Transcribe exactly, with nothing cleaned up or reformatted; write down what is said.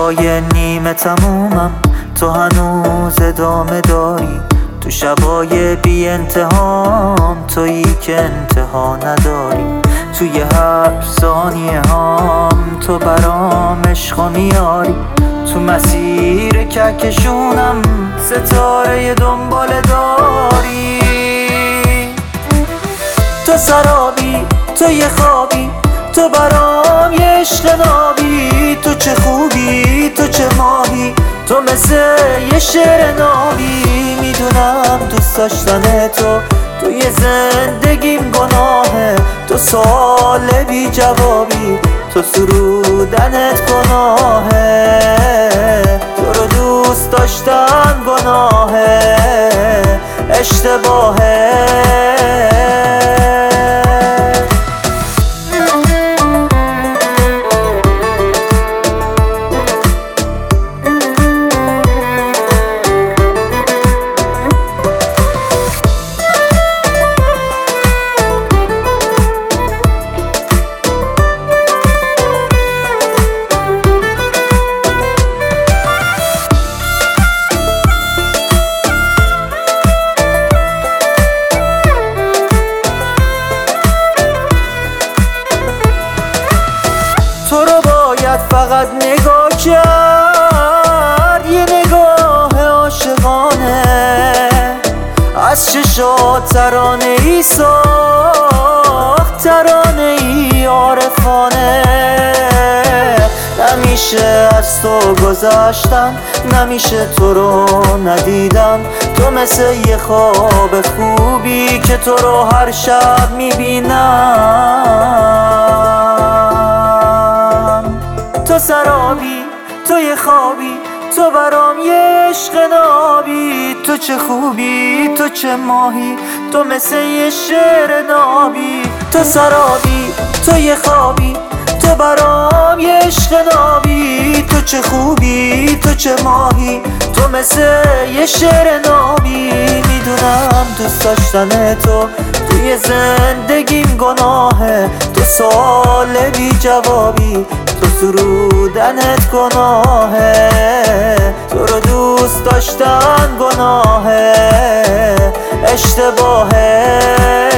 شبای نیمه تمومم تو هنوز ادامه داری، تو شبای بی انتهام تویی که انتها نداری، توی هر ثانیه هم تو برام عشقا میاری، تو مسیر کهکشونم ستاره دنبال داری. تو سرابی، تو یه خوابی، تو برام یه عشق نابی، تو چه خوبی، تو چه ماهی، تو مثل یه شعر نابی. میدونم دوست داشتن تو توی زندگیم گناهه، تو سوال بی جوابی، تو سرودنت گناهه، تو رو دوست داشتن گناهه، اشتباهه. تو رو باید فقط نگاه کرد، یه نگاه عاشقانه، از چشات ترانه ای ساخت، ترانه ای عارفانه. نمیشه از تو گذشتن، نمیشه تو رو ندیدن، تو مثل یه خواب خوبی که تو رو هر شب میبینم. تو سرابی، تو یه خوابی، تو برام یه عشق نابی، تو چه خوبی، تو چه ماهی، تو مثل یه شعر نابی. تو سرابی، تو یه خوابی، تو برام یه عشق نابی، تو چه خوبی، تو چه ماهی، تو مثل یه شعر نابی. میدونم دوست داشتن تو توی زندگیم گناهه، تو سوال بی جوابی، تو سرودنت گناهه، تو رو دوست داشتن گناهه، اشتباهه.